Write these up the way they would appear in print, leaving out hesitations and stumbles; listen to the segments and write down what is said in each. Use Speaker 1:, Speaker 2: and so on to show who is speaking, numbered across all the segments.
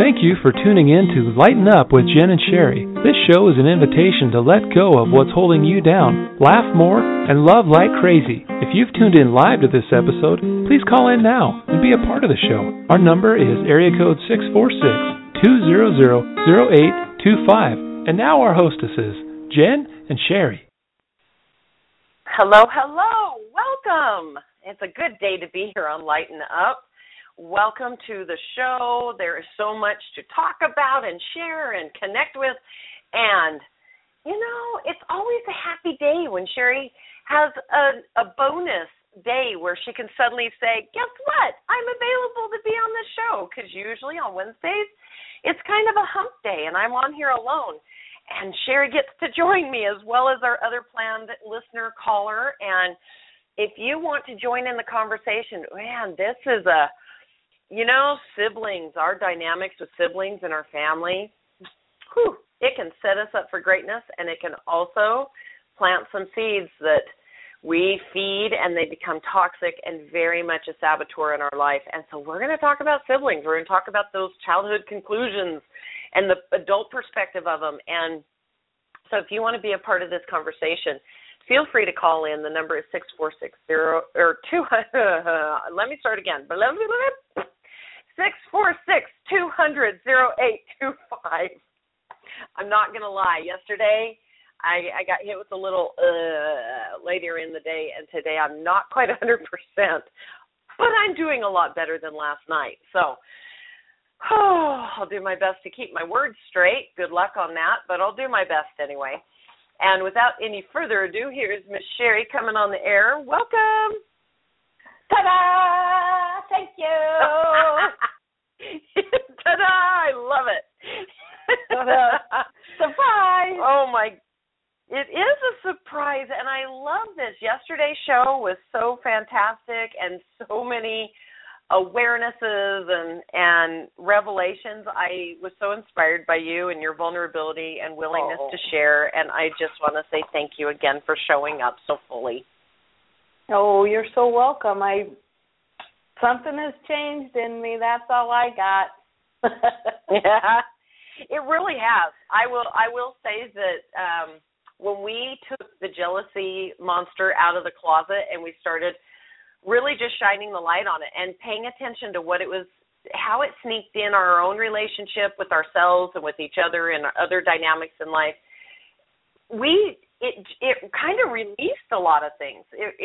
Speaker 1: Thank you for tuning in to Lighten Up with Jen and Sherry. This show is an invitation to let go of what's holding you down, laugh more, and love like crazy. If you've tuned in live to this episode, please call in now and be a part of the show. Our number is area code 646-200-0825. And now our hostesses, Jen and Sherry.
Speaker 2: Hello, hello. Welcome. It's a good day to be here on Lighten Up. Welcome to the show. There is so much to talk about and share and connect with. And, you know, it's always a happy day when Sherry has a bonus day where she can suddenly say, guess what? I'm available to be on the show. Because usually on Wednesdays, it's kind of a hump day, and I'm on here alone. And Sherry gets to join me as well as our other planned listener caller. And if you want to join in the conversation, man, this is siblings, our dynamics with siblings in our family, it can set us up for greatness, and it can also plant some seeds that we feed and they become toxic and very much a saboteur in our life. And so we're going to talk about siblings. We're going to talk about those childhood conclusions and the adult perspective of them. And so if you want to be a part of this conversation, feel free to call in. The number is 6460 let me start again. 646-200-0825. I'm not going to lie. Yesterday, I got hit with a little later in the day, and today I'm not quite 100%, but I'm doing a lot better than last night. So I'll do my best to keep my words straight. Good luck on that, but I'll do my best anyway. And without any further ado, here's Miss Sherry coming on the air. Welcome. Ta-da! Thank you. Ta-da! I love it. Surprise! Oh, my. It is a surprise, and I love this. Yesterday's show was so fantastic and so many awarenesses and revelations. I was so inspired by you and your vulnerability and willingness to share, and I just want to say thank you again for showing up so fully.
Speaker 3: Oh, you're so welcome. Something has changed in me. That's all I got.
Speaker 2: Yeah, it really has. I will say that when we took the jealousy monster out of the closet and we started really just shining the light on it and paying attention to what it was, how it sneaked in our own relationship with ourselves and with each other and other dynamics in life, it kind of released a lot of things.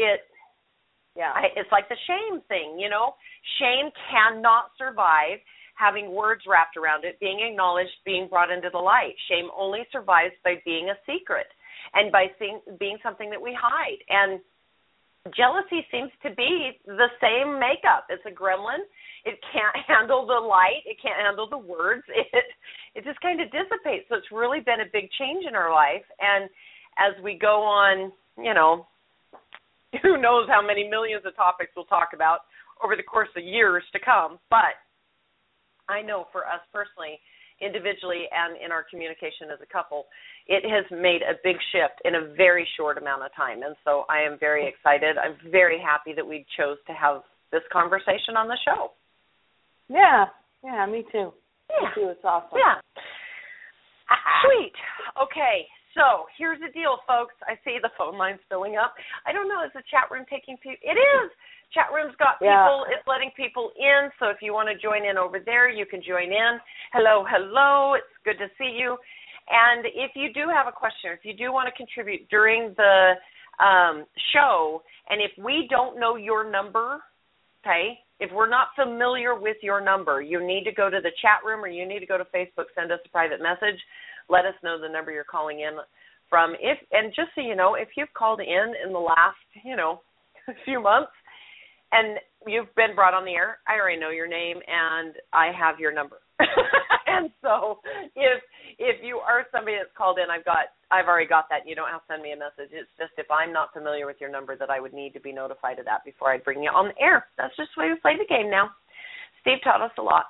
Speaker 2: It's like the shame thing, you know. Shame cannot survive having words wrapped around it, being acknowledged, being brought into the light. Shame only survives by being a secret and by being something that we hide. And jealousy seems to be the same makeup. It's a gremlin. It can't handle the light. It can't handle the words. It just kind of dissipates. So it's really been a big change in our life. And as we go on, you know, who knows how many millions of topics we'll talk about over the course of years to come. But I know for us personally, individually, and in our communication as a couple, it has made a big shift in a very short amount of time. And so I am very excited. I'm very happy that we chose to have this conversation on the show.
Speaker 3: Yeah, me too.
Speaker 2: Yeah.
Speaker 3: Me too. It's awesome.
Speaker 2: Yeah. Sweet. Okay. So here's the deal, folks. I see the phone lines filling up. I don't know. Is the chat room taking people? It is. Chat room's got people. Yeah. It's letting people in. So if you want to join in over there, you can join in. Hello. It's good to see you. And if you do have a question, if you do want to contribute during the show, and if we don't know your number, okay, if we're not familiar with your number, you need to go to the chat room or you need to go to Facebook, send us a private message. Let us know the number you're calling in from. And just so you know, if you've called in the last, few months and you've been brought on the air, I already know your name and I have your number. And so if you are somebody that's called in, I've already got that. You don't have to send me a message. It's just if I'm not familiar with your number that I would need to be notified of that before I bring you on the air. That's just the way we play the game now. Steve taught us a lot.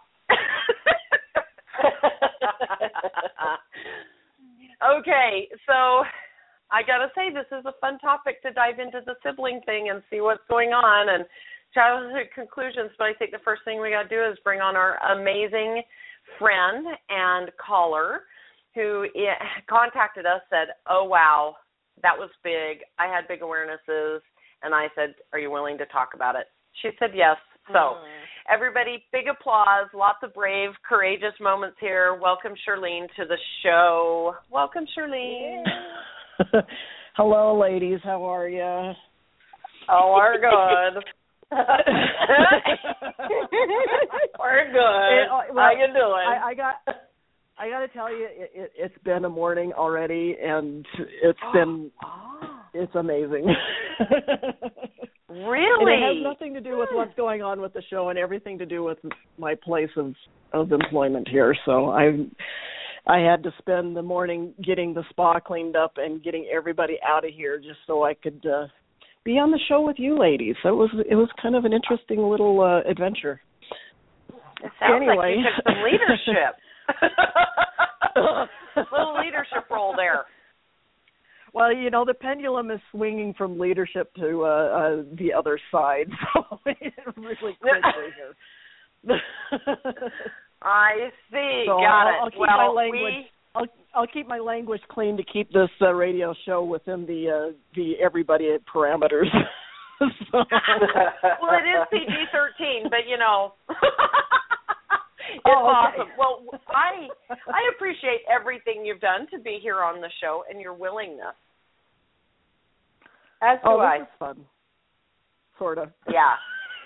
Speaker 2: Okay, so I got to say this is a fun topic to dive into the sibling thing and see what's going on and childhood conclusions. But I think the first thing we got to do is bring on our amazing, friend and caller who contacted us, said, oh, wow, that was big. I had big awarenesses. And I said, are you willing to talk about it? She said yes. So everybody, big applause, lots of brave, courageous moments here. Welcome, Shirlene, to the show. Welcome, Shirlene.
Speaker 4: Yeah. Hello, ladies. How are you?
Speaker 2: Oh, we're good. We're good. How you doing?
Speaker 4: I got to tell you, it's been a morning already, and it's amazing.
Speaker 2: Really?
Speaker 4: And it has nothing to do with what's going on with the show, and everything to do with my place of employment here. So I had to spend the morning getting the spa cleaned up and getting everybody out of here just so I could be on the show with you ladies. So it was kind of an interesting little adventure.
Speaker 2: It sounds like you took some leadership. Little leadership role there.
Speaker 4: Well, the pendulum is swinging from leadership to the other side, so it's really quickly here.
Speaker 2: I see.
Speaker 4: So
Speaker 2: Got it.
Speaker 4: I'll keep my language. I'll keep my language clean to keep this radio show within the everybody parameters.
Speaker 2: Well, it is PG-13, but it's awesome. Well, I appreciate everything you've done to be here on the show and your willingness. As do I.
Speaker 4: This is fun. Sort of.
Speaker 2: Yeah.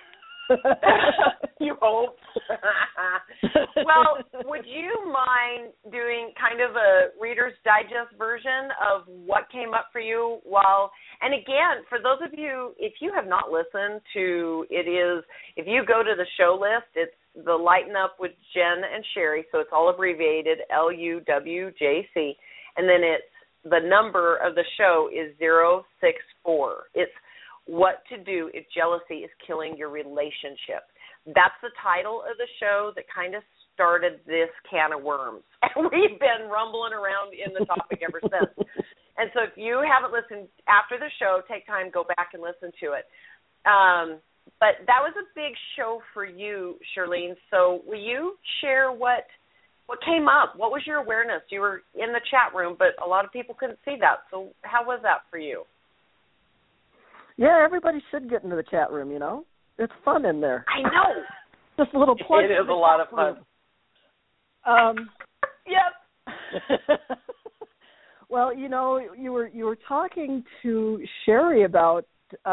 Speaker 2: You hope. Well, would you mind doing kind of a Reader's Digest version of what came up for you and again, for those of you, if you have not listened to if you go to the show list, it's the Lighten Up with Jen and Sherry, so it's all abbreviated, LUWJC, and then it's the number of the show is 064. It's what to do if jealousy is killing your relationship. That's the title of the show that kind of started this can of worms. And we've been rumbling around in the topic ever since. And so if you haven't listened after the show, take time, go back and listen to it. But that was a big show for you, Shirlene. So will you share what came up? What was your awareness? You were in the chat room, but a lot of people couldn't see that. So how was that for you?
Speaker 4: Yeah, everybody should get into the chat room, It's fun in there.
Speaker 2: I know.
Speaker 4: Just a little plug.
Speaker 2: It is a lot of fun.
Speaker 4: Yep. Well, you were talking to Sherry about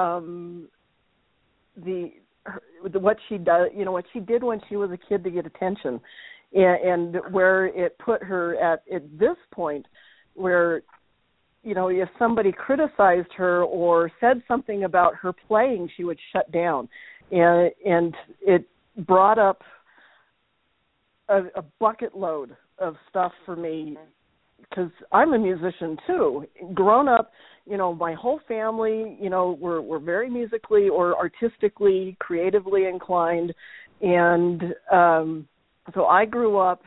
Speaker 4: what she does, what she did when she was a kid to get attention, and where it put her at this point where, if somebody criticized her or said something about her playing, she would shut down, and it brought up a bucket load of stuff for me because I'm a musician too. Grown up, my whole family, we're very musically or artistically, creatively inclined, and so I grew up.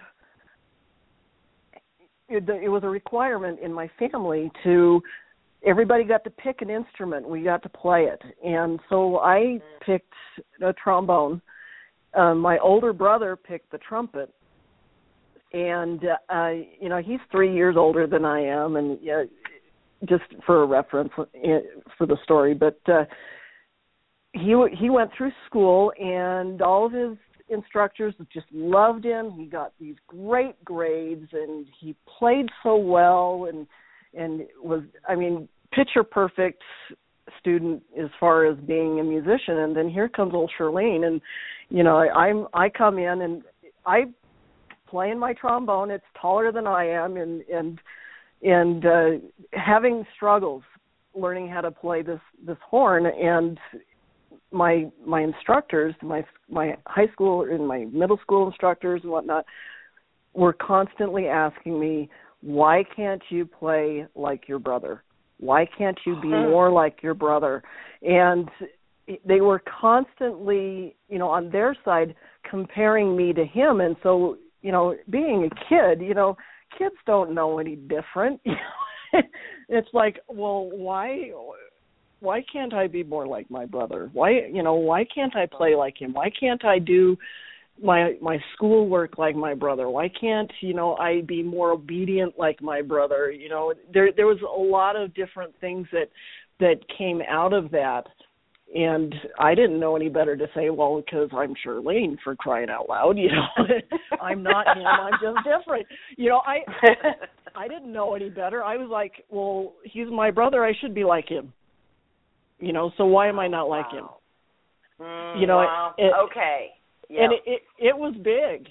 Speaker 4: It was a requirement in my family everybody got to pick an instrument. We got to play it. And so I picked a trombone. My older brother picked the trumpet. And, he's 3 years older than I am, and just for a reference for the story. But he went through school, and all of his instructors just loved him. He got these great grades, and he played so well, and was, picture perfect student as far as being a musician. And then here comes old Shirlene, and I come in and I playing my trombone. It's taller than I am, and having struggles learning how to play this horn. And my instructors, my high school and my middle school instructors and whatnot, were constantly asking me, why can't you play like your brother? Why can't you be more like your brother? And they were constantly, on their side, comparing me to him. And so, being a kid, kids don't know any different. It's like, well, why can't I be more like my brother? Why can't I play like him? Why can't I do, my schoolwork like my brother? Why can't, I be more obedient like my brother? There was a lot of different things that came out of that. And I didn't know any better to say, well, because I'm Charlene, for crying out loud, I'm not him, I'm just different. I didn't know any better. I was like, well, he's my brother, I should be like him. So why am I not like him?
Speaker 2: Wow. Okay. Yep.
Speaker 4: And it was big.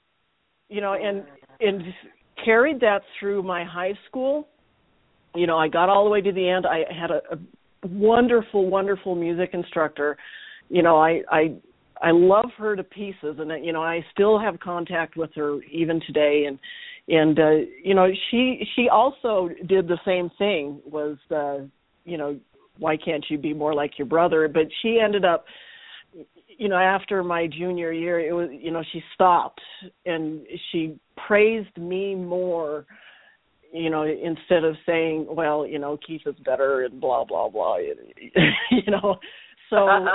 Speaker 4: And carried that through my high school. I got all the way to the end. I had a wonderful, wonderful music instructor. I love her to pieces, and I still have contact with her even today. And she also did the same thing. Was why can't you be more like your brother? But she ended up, after my junior year, it was she stopped and she praised me more. Instead of saying, well, Keith is better and blah, blah, blah, So,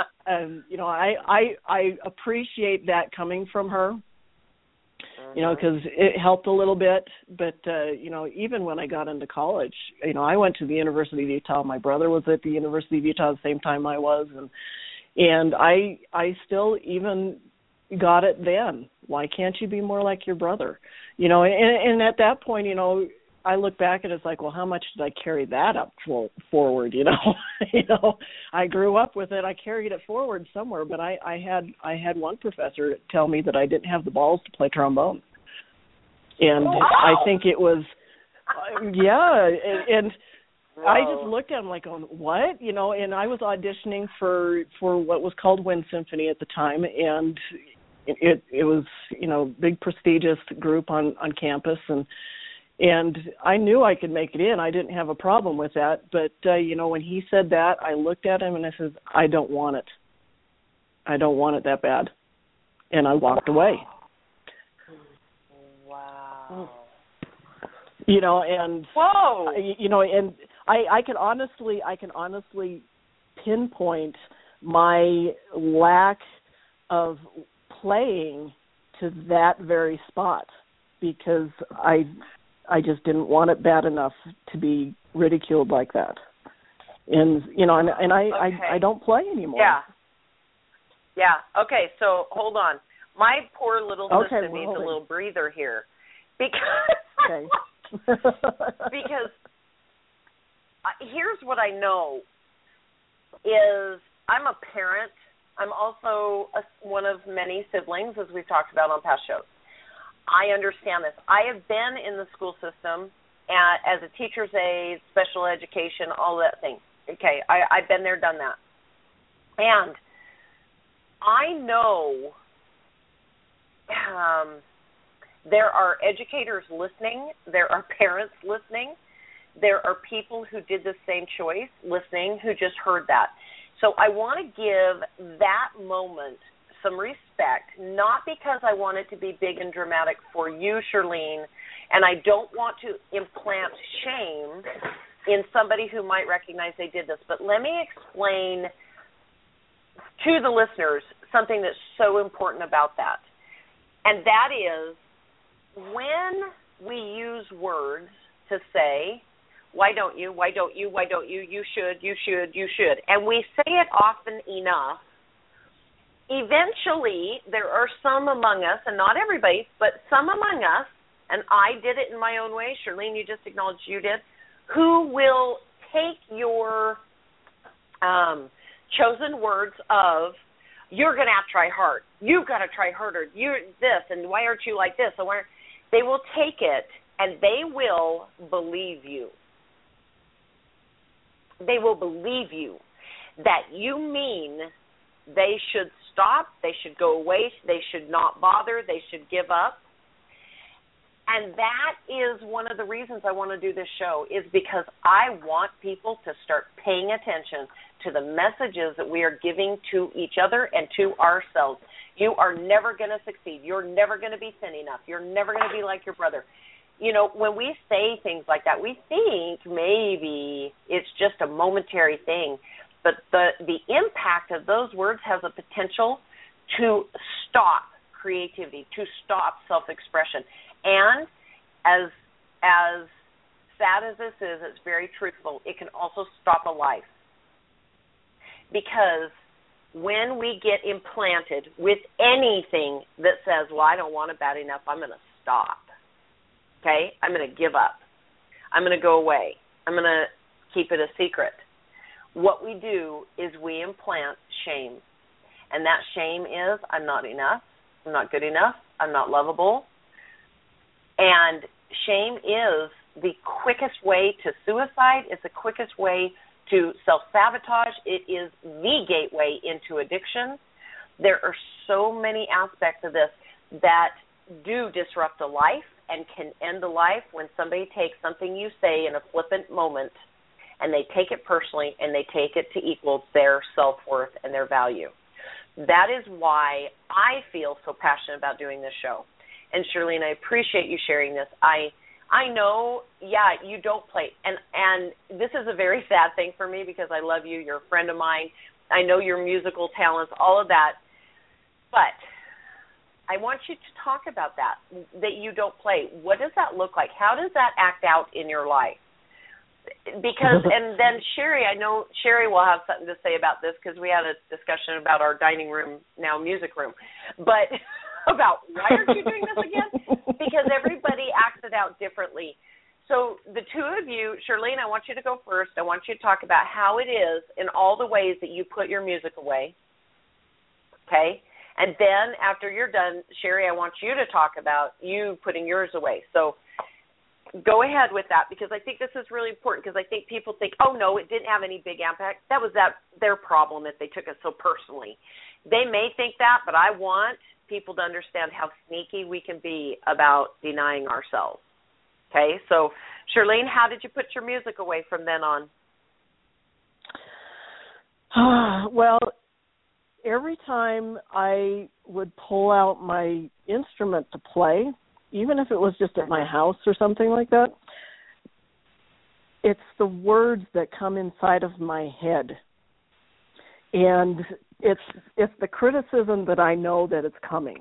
Speaker 4: I appreciate that coming from her, because it helped a little bit. But, even when I got into college, I went to the University of Utah. My brother was at the University of Utah at the same time I was. And I still even got it then. Why can't you be more like your brother? And at that point, I look back and it's like, well, how much did I carry that up forward? I grew up with it. I carried it forward somewhere, but I had one professor tell me that I didn't have the balls to play trombone, and I think it was, and wow. I just looked at him like, going, what? And I was auditioning for what was called Wind Symphony at the time, and it was big prestigious group on campus, and I knew I could make it in. I didn't have a problem with that. But, when he said that, I looked at him and I said, I don't want it. I don't want it that bad. And I walked away.
Speaker 2: Wow.
Speaker 4: And,
Speaker 2: whoa.
Speaker 4: And I can honestly pinpoint my lack of playing to that very spot, because I just didn't want it bad enough to be ridiculed like that. And I don't play anymore.
Speaker 2: Yeah. Okay, so hold on. My poor little system needs a little breather here. Because because here's what I know is I'm a parent. I'm also one of many siblings, as we've talked about on past shows. I understand this. I have been in the school system as a teacher's aide, special education, all that thing. Okay, I've been there, done that. And I know there are educators listening. There are parents listening. There are people who did the same choice listening who just heard that. So I want to give that moment some respect, not because I want it to be big and dramatic for you, Charlene, and I don't want to implant shame in somebody who might recognize they did this, but let me explain to the listeners something that's so important about that, and that is when we use words to say, why don't you, why don't you, why don't you should, you should, you should, and we say it often enough, eventually, there are some among us, and not everybody, but some among us, and I did it in my own way, Charlene, you just acknowledged you did, who will take your chosen words of, you're going to have to try hard, you've got to try harder, you're this, and why aren't you like this? And they will take it, and they will believe you. They will believe you that you mean they should stop, they should go away, they should not bother, they should give up. And that is one of the reasons I want to do this show, is because I want people to start paying attention to the messages that we are giving to each other and to ourselves. You are never going to succeed. You're never going to be thin enough. You're never going to be like your brother. When we say things like that, we think maybe it's just a momentary thing. But the impact of those words has a potential to stop creativity, to stop self-expression. And as sad as this is, it's very truthful, it can also stop a life. Because when we get implanted with anything that says, well, I don't want it bad enough, I'm going to stop. Okay? I'm going to give up. I'm going to go away. I'm going to keep it a secret. What we do is we implant shame. And that shame is, I'm not enough, I'm not good enough, I'm not lovable. And shame is the quickest way to suicide. It's the quickest way to self-sabotage. It is the gateway into addiction. There are so many aspects of this that do disrupt a life and can end a life when somebody takes something you say in a flippant moment and they take it personally and they take it to equal their self-worth and their value. That is why I feel so passionate about doing this show. And Shirlene, I appreciate you sharing this. I know, yeah, you don't play. And this is a very sad thing for me because I love you. You're a friend of mine. I know your musical talents, all of that. But I want you to talk about that you don't play. What does that look like? How does that act out in your life? Because, and then Sherry, I know Sherry will have something to say about this because we had a discussion about our dining room, now music room, but about why are you doing this again? Because everybody acts it out differently. So the two of you, Shirlene, I want you to go first. I want you to talk about how it is in all the ways that you put your music away, okay? And then after you're done, Sherry, I want you to talk about you putting yours away. So go ahead with that because I think this is really important because I think people think, oh, no, it didn't have any big impact. That was their problem if they took it so personally. They may think that, but I want people to understand how sneaky we can be about denying ourselves. Okay, so Shirlene, how did you put your music away from then on?
Speaker 4: Well, every time I would pull out my instrument to play, even if it was just at my house or something like that, it's the words that come inside of my head. And it's the criticism that I know that it's coming.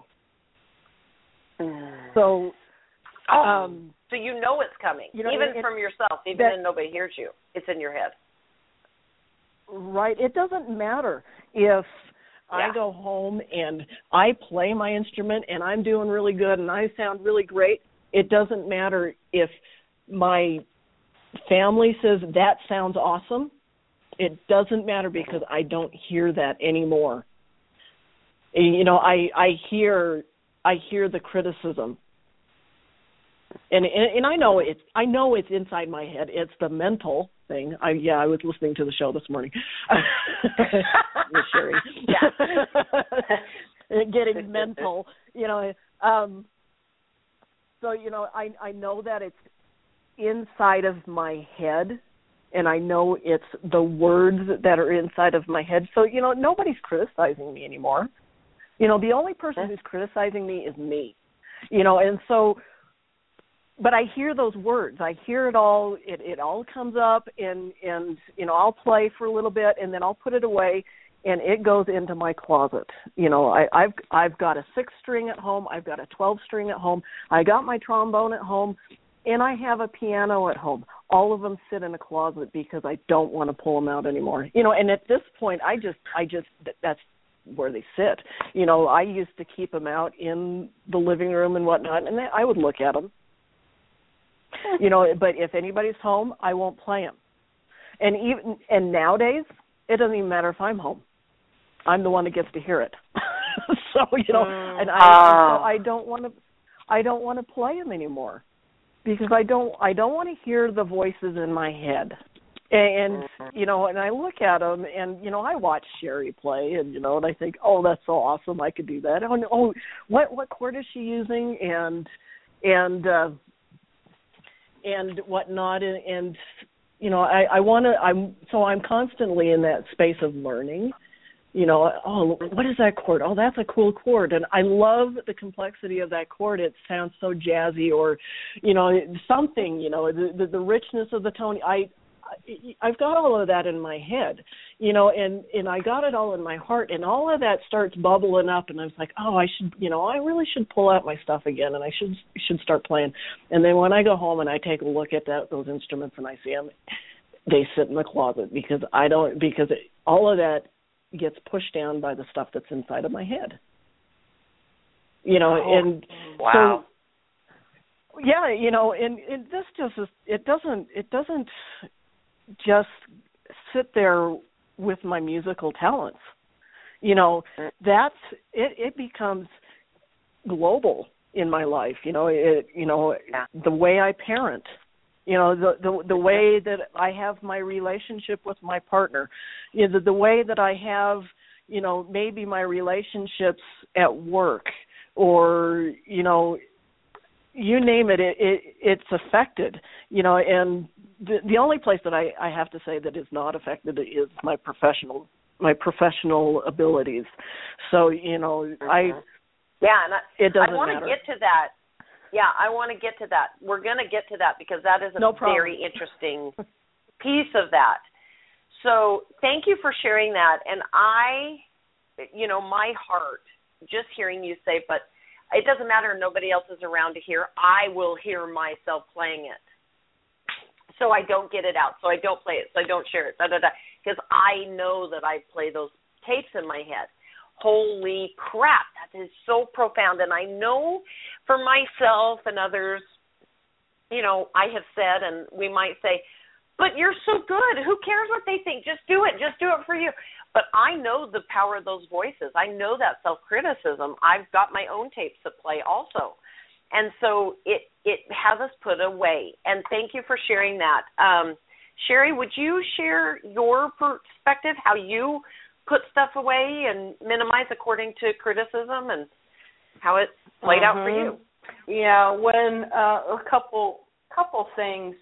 Speaker 4: So
Speaker 2: so you know it's coming, even from yourself, even when nobody hears you. It's in your head.
Speaker 4: Right. It doesn't matter if I go home and I play my instrument and I'm doing really good and I sound really great. It doesn't matter if my family says that sounds awesome. It doesn't matter because I don't hear that anymore. And, I hear the criticism. And I know it's inside my head. It's the mental thing. I was listening to the show this morning. With Sherry. Getting mental, So, I know that it's inside of my head, and I know it's the words that are inside of my head. So, nobody's criticizing me anymore. The only person who's criticizing me is me. And so, but I hear those words. I hear it all. It all comes up, and I'll play for a little bit, and then I'll put it away, and it goes into my closet. I've got a 6-string at home. I've got a 12-string at home. I got my trombone at home, and I have a piano at home. All of them sit in a closet because I don't want to pull them out anymore. And at this point, I just that's where they sit. I used to keep them out in the living room and whatnot, and I would look at them. But if anybody's home, I won't play them. And nowadays, it doesn't even matter if I'm home. I'm the one that gets to hear it. So and I don't want to play them anymore because I don't want to hear the voices in my head. And and I look at them, and I watch Sherry play, and and I think, oh, that's so awesome, I could do that. Oh, what chord is she using, and whatnot, and I'm constantly in that space of learning. Oh, what is that chord? Oh, that's a cool chord, and I love the complexity of that chord. It sounds so jazzy, or something. The richness of the tone. I've got all of that in my head, and I got it all in my heart, and all of that starts bubbling up, and I was like, oh, I really should pull out my stuff again, and I should start playing. And then when I go home and I take a look at those instruments and I see them, they sit in the closet because all of that gets pushed down by the stuff that's inside of my head. And
Speaker 2: wow.
Speaker 4: So, yeah, and this it doesn't just sit there with my musical talents. It becomes global in my life. The way I parent, the way that I have my relationship with my partner, the way that I have, maybe my relationships at work, or you name it, it's affected, and the only place that I have to say that is not affected is my professional abilities. So, it doesn't
Speaker 2: want to get to that. Yeah, I want to get to that. We're going to get to that because that is a very interesting piece of that. So thank you for sharing that. And my heart, just hearing you say, but it doesn't matter, nobody else is around to hear. I will hear myself playing it. So I don't get it out. So I don't play it. So I don't share it. Because I know that I play those tapes in my head. Holy crap, that is so profound. And I know for myself and others, I have said, and we might say, but you're so good. Who cares what they think? Just do it. Just do it for you. But I know the power of those voices. I know that self-criticism. I've got my own tapes to play also. And so it has us put away. And thank you for sharing that. Sherry, would you share your perspective, how you put stuff away and minimize according to criticism and how it played out for you?
Speaker 3: Yeah, when a couple things.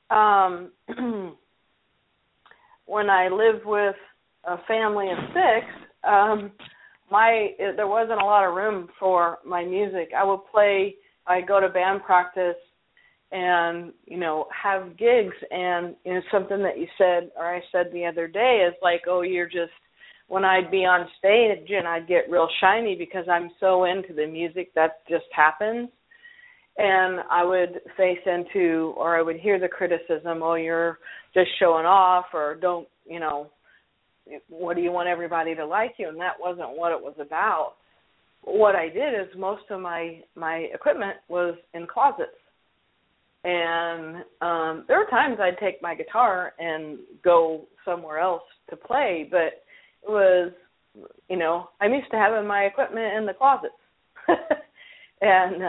Speaker 3: When I lived with a family of 6, there wasn't a lot of room for my music. I'd go to band practice and, have gigs, and, something that you said, or I said the other day is like, oh, when I'd be on stage and I'd get real shiny because I'm so into the music, that just happens. And I would I would hear the criticism, oh, you're just showing off, or don't, what do you want everybody to like you? And that wasn't what it was about. What I did is most of my equipment was in closets. And there were times I'd take my guitar and go somewhere else to play, but it was, I'm used to having my equipment in the closets. And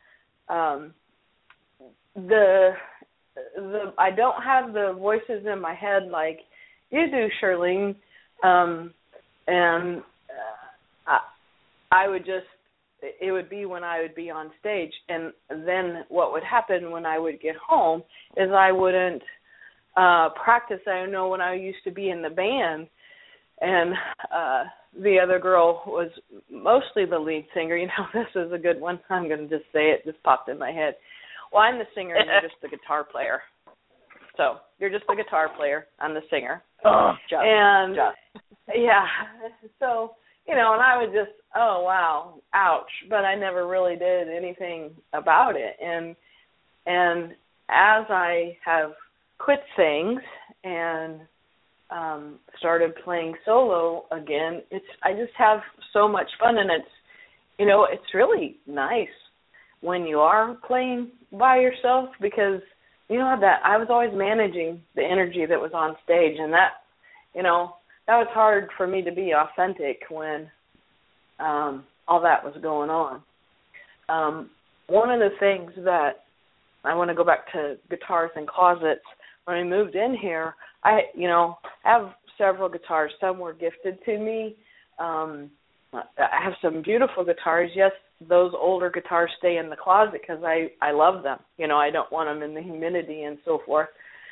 Speaker 3: I don't have the voices in my head like you do, Shirlene. And I would it would be when I would be on stage. And then what would happen when I would get home is I wouldn't practice. I know when I used to be in the band, and the other girl was mostly the lead singer. This is a good one. I'm going to just say it. Just popped in my head. Well, I'm the singer, and you're just the guitar player. So you're just the guitar player. I'm the singer.
Speaker 4: Oh,
Speaker 3: yeah. So, and I would just, oh, wow, ouch. But I never really did anything about it. And as I have quit things and started playing solo again, I just have so much fun, and it's really nice when you are playing by yourself, because that I was always managing the energy that was on stage, and that that was hard for me to be authentic when all that was going on. One of the things that I want to go back to guitars and closets. When I moved in here, I have several guitars. Some were gifted to me. I have some beautiful guitars. Yes, those older guitars stay in the closet because I love them. I don't want them in the humidity and so forth.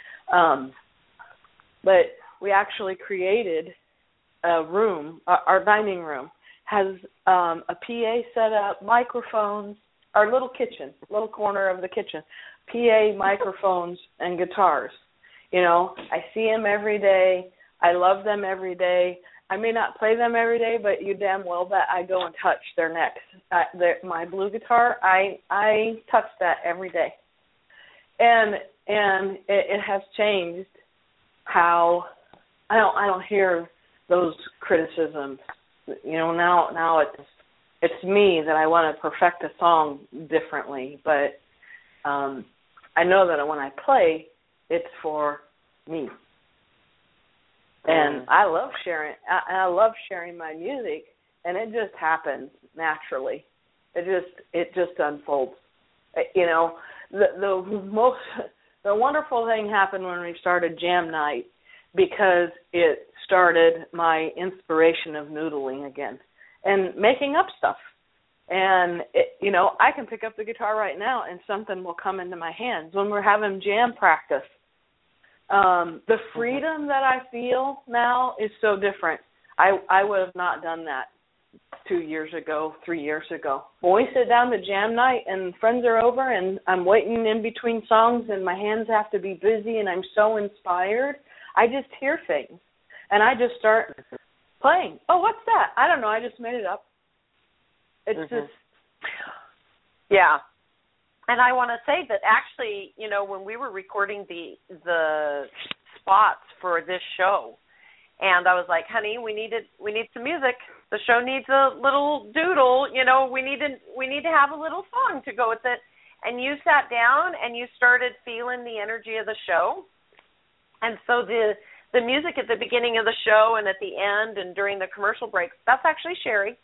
Speaker 3: But we actually created a room. Our dining room has a PA set up, microphones, our little corner of the kitchen, PA, microphones, and guitars. I see them every day. I love them every day. I may not play them every day, but you damn well bet I go and touch their necks. My blue guitar, I touch that every day, and it has changed how I don't hear those criticisms. Now it's me that I want to perfect a song differently, but I know that when I play, it's for me. And I love sharing. I love sharing my music, and it just happens naturally. It just unfolds. The wonderful thing happened when we started Jam Night, because it started my inspiration of noodling again and making up stuff. And I can pick up the guitar right now, and something will come into my hands when we're having jam practice. The freedom that I feel now is so different. I would have not done that 2 years ago, 3 years ago. When we sit down to jam night and friends are over and I'm waiting in between songs and my hands have to be busy and I'm so inspired, I just hear things and I just start playing. Oh, what's that? I don't know. I just made it up. It's just...
Speaker 2: Yeah. And I want to say that actually, when we were recording the spots for this show, and I was like, honey, we need some music. The show needs a little doodle. We need to have a little song to go with it. And you sat down and you started feeling the energy of the show. And so the music at the beginning of the show and at the end and during the commercial breaks, that's actually Sherry.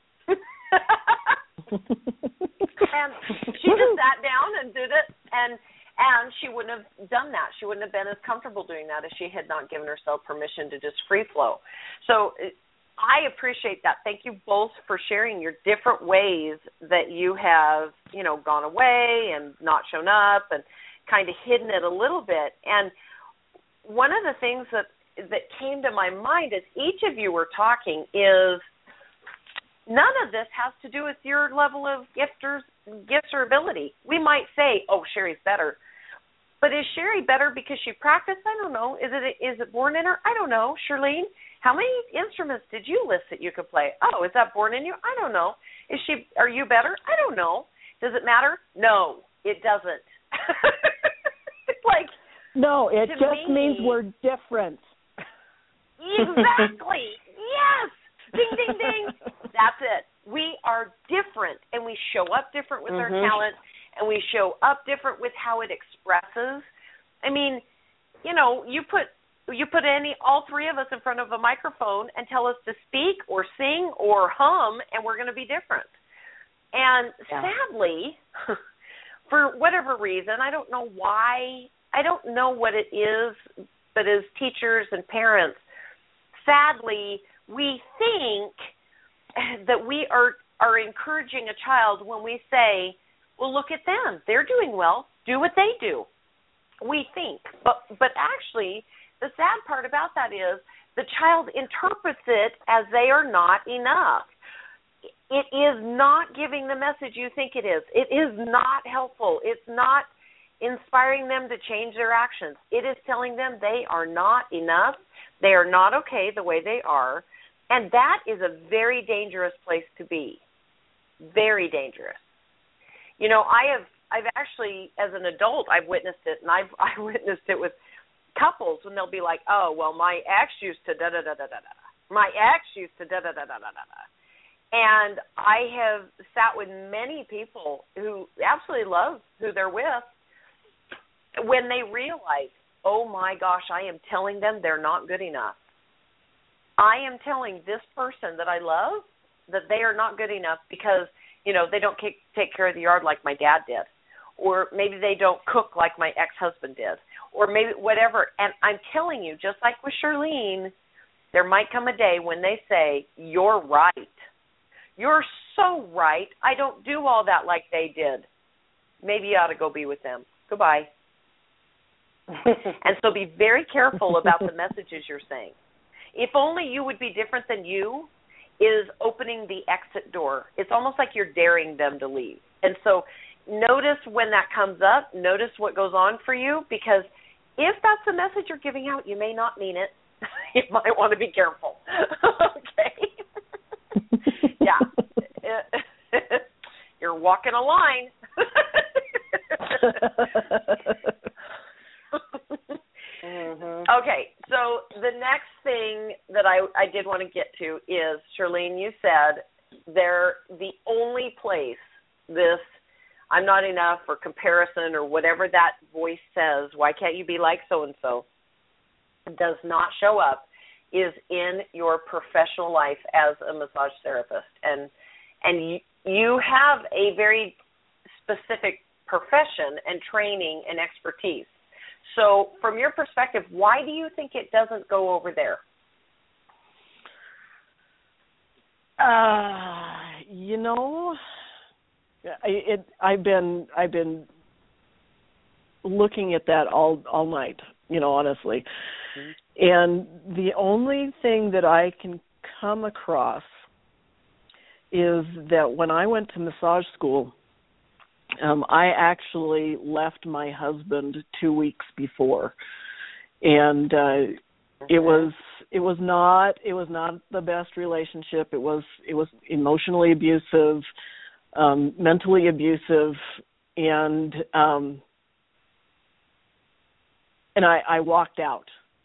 Speaker 2: And she just sat down and did it, and she wouldn't have done that. She wouldn't have been as comfortable doing that if she had not given herself permission to just free flow. So I appreciate that. Thank you both for sharing your different ways that you have, gone away and not shown up and kind of hidden it a little bit. And one of the things that came to my mind as each of you were talking is none of this has to do with your level of gifts or ability. We might say, oh, Sherry's better. But is Sherry better because she practiced? I don't know. Is it born in her? I don't know. Charlene, how many instruments did you list that you could play? Oh, is that born in you? I don't know. Are you better? I don't know. Does it matter? No, it doesn't.
Speaker 4: No, it just means we're different.
Speaker 2: Exactly. Yes. Ding, ding, ding. That's it. We are different, and we show up different with our talent, and we show up different with how it expresses. I mean, you put all three of us in front of a microphone and tell us to speak or sing or hum, and we're going to be different. And sadly, for whatever reason, I don't know why, I don't know what it is, but as teachers and parents, sadly, we think that we are encouraging a child when we say, well, look at them. They're doing well. Do what they do. We think. But actually, the sad part about that is the child interprets it as they are not enough. It is not giving the message you think it is. It is not helpful. It's not inspiring them to change their actions. It is telling them they are not enough. They are not okay the way they are. And that is a very dangerous place to be. Very dangerous. I've actually, as an adult, I've witnessed it, and I've witnessed it with couples when they'll be like, oh, well, my ex used to da-da-da-da-da-da. My ex used to da-da-da-da-da-da. And I have sat with many people who absolutely love who they're with when they realize, oh, my gosh, I am telling them they're not good enough. I am telling this person that I love that they are not good enough because, they don't take care of the yard like my dad did. Or maybe they don't cook like my ex-husband did. Or maybe whatever. And I'm telling you, just like with Charlene, there might come a day when they say, you're right. You're so right. I don't do all that like they did. Maybe you ought to go be with them. Goodbye. And so be very careful about the messages you're saying. If only you would be different than you is opening the exit door. It's almost like you're daring them to leave. And so notice when that comes up, notice what goes on for you, because if that's the message you're giving out, you may not mean it. You might want to be careful. Okay. Yeah. You're walking a line.
Speaker 3: Mm-hmm.
Speaker 2: Okay, so the next thing that I did want to get to is, Shirlene, you said the only place this I'm not enough or comparison or whatever that voice says, why can't you be like so-and-so, does not show up is in your professional life as a massage therapist. And you have a very specific profession and training and expertise. So from your perspective, why do you think it doesn't go over there?
Speaker 4: You know, I've been looking at that all night, you know, honestly. Mm-hmm. And the only thing that I can come across is that when I went to massage school, I actually left my husband 2 weeks before, and it was not the best relationship. It was emotionally abusive, mentally abusive, and I walked out.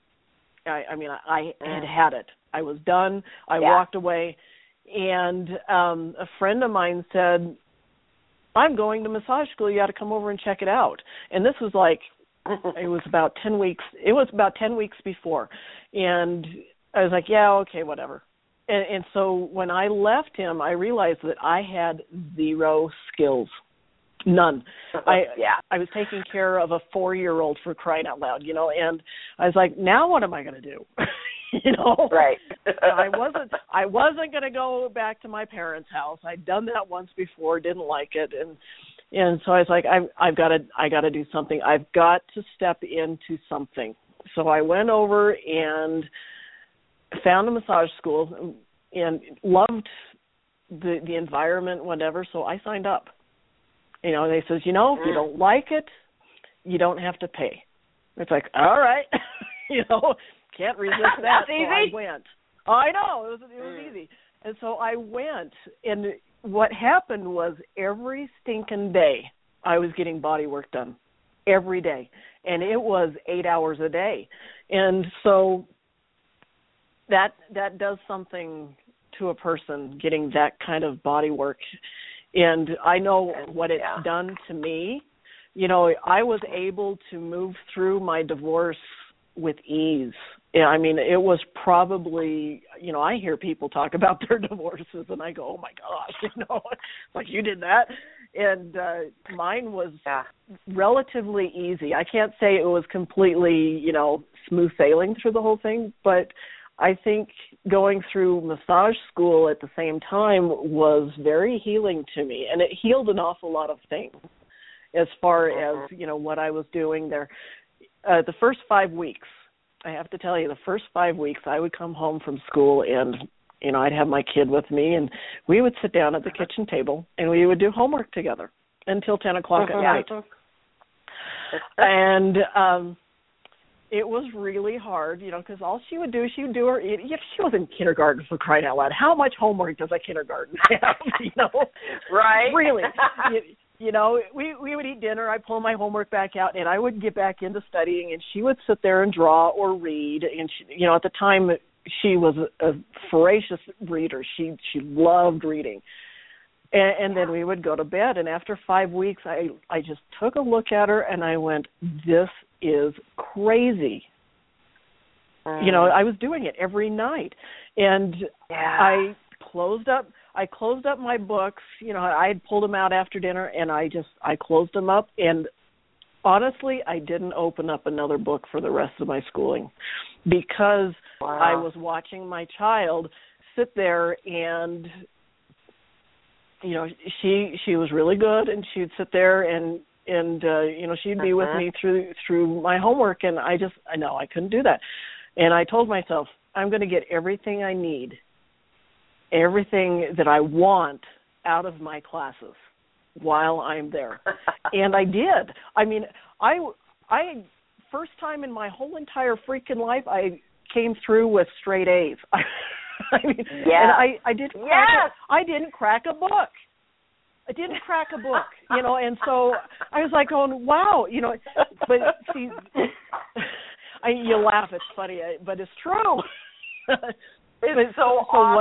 Speaker 4: I mean, I had it. I was done. I walked away, and a friend of mine said, I'm going to massage school. You got to come over and check it out. And this was like, it was about 10 weeks. It was about 10 weeks before. And I was like, yeah, okay, whatever. And so when I left him, I realized that I had zero skills. None. I was taking care of a 4-year-old, for crying out loud, you know, and I was like, now what am I going to do? You know,
Speaker 2: right?
Speaker 4: I wasn't going to go back to my parents' house. I'd done that once before, didn't like it, and so I was like, I got to do something. I've got to step into something. So I went over and found a massage school and loved the environment, whatever. So I signed up. You know, they says, you know, if you don't like it, you don't have to pay. It's like, all right, you know. Can't resist that.
Speaker 2: That's easy.
Speaker 4: So I went. I know, it was easy. And so I went, and what happened was every stinking day I was getting body work done. Every day. And it was 8 hours a day. And so that does something to a person, getting that kind of body work. And I know what it's done to me. You know, I was able to move through my divorce with ease. Yeah, I mean, it was probably, you know, I hear people talk about their divorces, and I go, oh, my gosh, you know, like you did that. And mine was relatively easy. I can't say it was completely, you know, smooth sailing through the whole thing, but I think going through massage school at the same time was very healing to me, and it healed an awful lot of things as far as, you know, what I was doing there. The first 5 weeks, I have to tell you, the first 5 weeks I would come home from school and, you know, I'd have my kid with me and we would sit down at the kitchen table and we would do homework together until 10 o'clock at night. And it was really hard, you know, because all she would do she was in kindergarten, for crying out loud. How much homework does a kindergarten have, you know?
Speaker 2: Right.
Speaker 4: Really. You know, we would eat dinner, I'd pull my homework back out, and I would get back into studying, and she would sit there and draw or read. And, she, you know, at the time, she was a voracious reader. She loved reading. And then we would go to bed, and after 5 weeks, I just took a look at her, and I went, this is crazy. You know, I was doing it every night. And I closed up my books. You know, I had pulled them out after dinner, and I closed them up. And honestly, I didn't open up another book for the rest of my schooling because I was watching my child sit there and, you know, she was really good, and she'd sit there and you know, she'd be with me through my homework, and I couldn't do that. And I told myself, I'm going to get everything I need, everything that I want out of my classes while I'm there. And I did. I mean, I first time in my whole entire freaking life I came through with straight A's. I mean, and I didn't crack a book. I didn't crack a book, and so I was like going, wow, but see, you laugh, it's funny, but it's true.
Speaker 2: It's so awesome.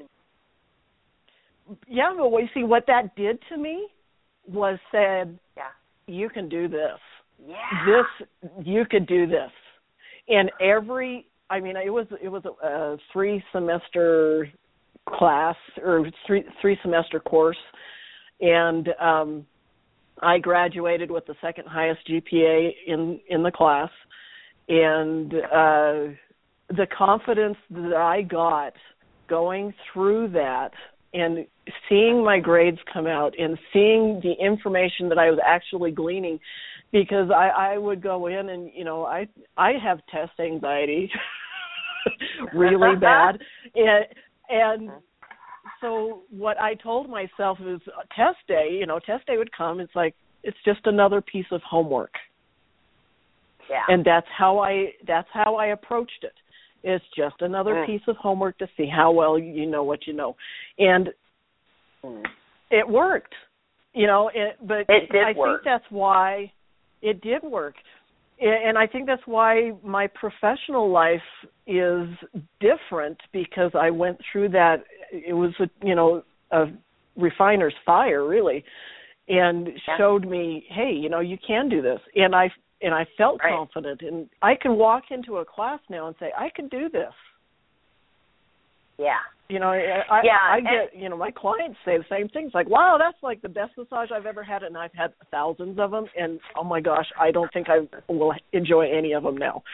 Speaker 4: But you see, what that did to me was said, you can do this.
Speaker 2: Yeah.
Speaker 4: You could do this. And it was a 3-semester class or three semester course, and I graduated with the second highest GPA in the class, and the confidence that I got going through that and seeing my grades come out and seeing the information that I was actually gleaning, because I would go in and, I have test anxiety really bad. And so what I told myself is test day would come. It's like, it's just another piece of homework.
Speaker 2: Yeah.
Speaker 4: And that's how I approached it. It's just another piece of homework to see how well you know what you know. And it worked, but
Speaker 2: it did
Speaker 4: I think that's why it did work. And I think that's why my professional life is different, because I went through that. It was a refiner's fire, really, and showed me, hey, you can do this. And I felt confident, and I can walk into a class now and say, I can do this.
Speaker 2: Yeah.
Speaker 4: I get, my clients say the same things, like, wow, that's like the best massage I've ever had, and I've had thousands of them, and oh my gosh, I don't think I will enjoy any of them now.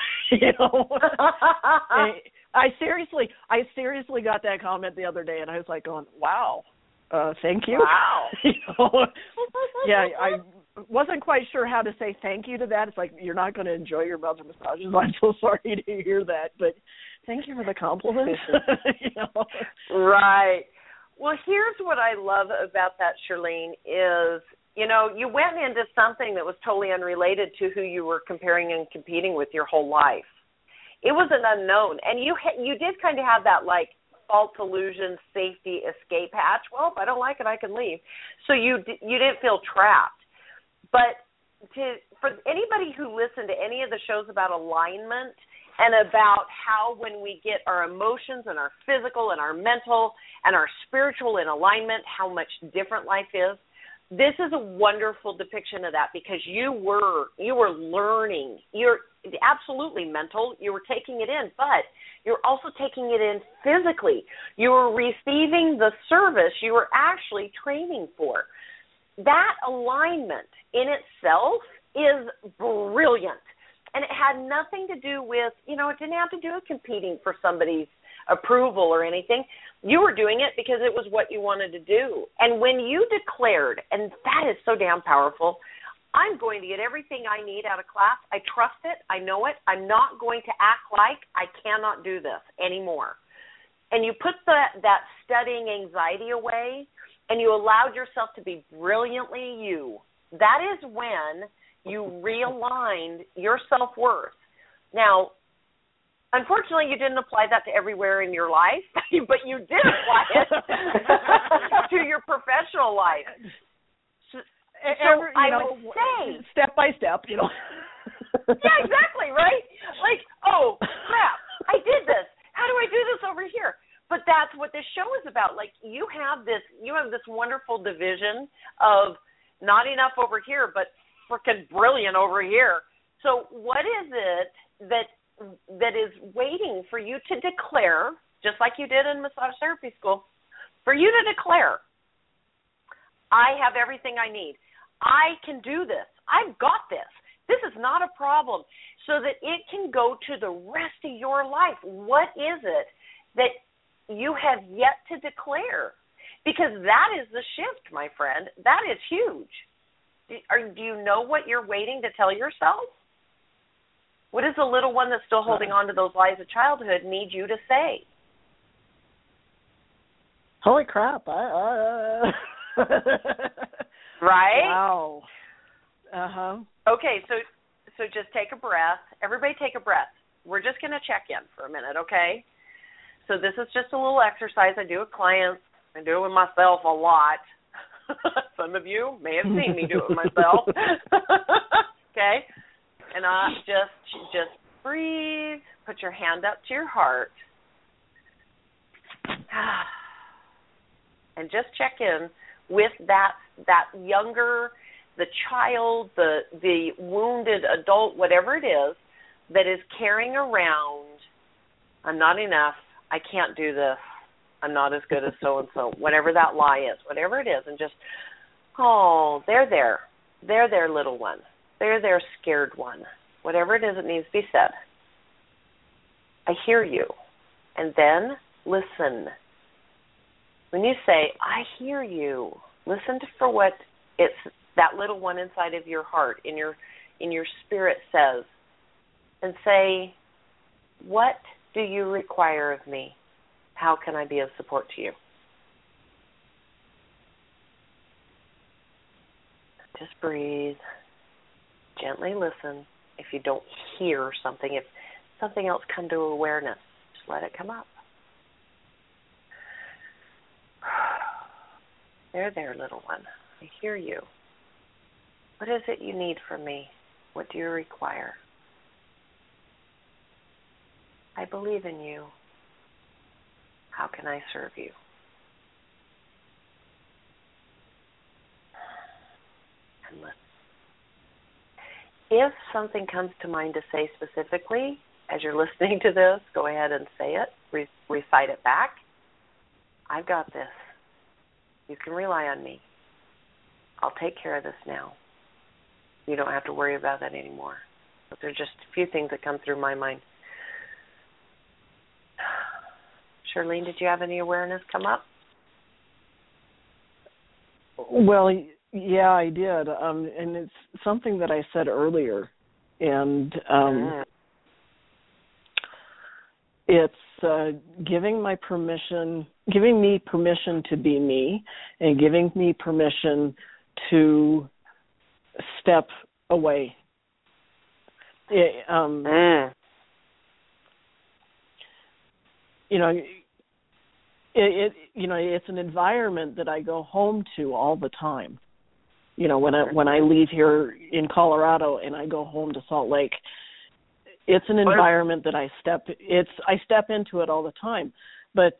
Speaker 4: I seriously got that comment the other day, and I was like going, wow, thank you.
Speaker 2: Wow.
Speaker 4: I wasn't quite sure how to say thank you to that. It's like, you're not going to enjoy your mother massages. I'm so sorry to hear that, but thank you for the compliment.
Speaker 2: Right. Well, here's what I love about that, Shirlene, is, you went into something that was totally unrelated to who you were comparing and competing with your whole life. It was an unknown, and you did kind of have that, like, false illusion, safety, escape hatch. Well, if I don't like it, I can leave. So you didn't feel trapped. But for anybody who listened to any of the shows about alignment and about how when we get our emotions and our physical and our mental and our spiritual in alignment, how much different life is, this is a wonderful depiction of that, because you were learning. You're absolutely mental. You were taking it in, but you're also taking it in physically. You were receiving the service you were actually training for. That alignment in itself is brilliant. And it had nothing to do with, it didn't have to do with competing for somebody's approval or anything. You were doing it because it was what you wanted to do. And when you declared, and that is so damn powerful, I'm going to get everything I need out of class. I trust it. I know it. I'm not going to act like I cannot do this anymore. And you put that studying anxiety away, and you allowed yourself to be brilliantly you. That is when you realigned your self-worth. Now, unfortunately, you didn't apply that to everywhere in your life, but you did apply it to your professional life. So I would say,
Speaker 4: step by step,
Speaker 2: Yeah, exactly, right? Like, oh, crap, I did this. How do I do this over here? But that's what this show is about. Like, you have this wonderful division of not enough over here, but freaking brilliant over here. So what is it that is waiting for you to declare, just like you did in massage therapy school, for you to declare, I have everything I need. I can do this. I've got this. This is not a problem, so that it can go to the rest of your life. What is it that you have yet to declare? Because that is the shift, my friend. That is huge. Do you know what you're waiting to tell yourself? What does the little one that's still holding on to those lies of childhood need you to say?
Speaker 4: Holy crap.
Speaker 2: Right?
Speaker 4: Wow. Uh-huh.
Speaker 2: Okay, so So just take a breath. Everybody take a breath. We're just going to check in for a minute, okay? So this is just a little exercise I do with clients. I do it with myself a lot. Some of you may have seen me do it myself. Okay? And just breathe. Put your hand up to your heart. And just check in with that younger, the child, the wounded adult, whatever it is, that is carrying around, I'm not enough, I can't do this, I'm not as good as so-and-so, whatever that lie is, whatever it is, and just, they're there, little one. They're there, scared one. Whatever it is that needs to be said. I hear you. And then listen. When you say, I hear you, listen for what it's that little one inside of your heart, in your spirit says, and say, what do you require of me? How can I be of support to you? Just breathe. Gently listen. If you don't hear something, if something else come to awareness, just let it come up. There, little one. I hear you. What is it you need from me? What do you require? I believe in you. How can I serve you? And listen. If something comes to mind to say specifically, as you're listening to this, go ahead and say it. Recite it back. I've got this. You can rely on me. I'll take care of this now. You don't have to worry about that anymore. But there are just a few things that come through my mind. Charlene, did you have any awareness come up?
Speaker 4: Well, yeah, I did. And it's something that I said earlier. And it's giving me permission to be me, and giving me permission to step away. It's an environment that I go home to all the time. When I leave here in Colorado and I go home to Salt Lake, it's an environment that I step into it all the time. But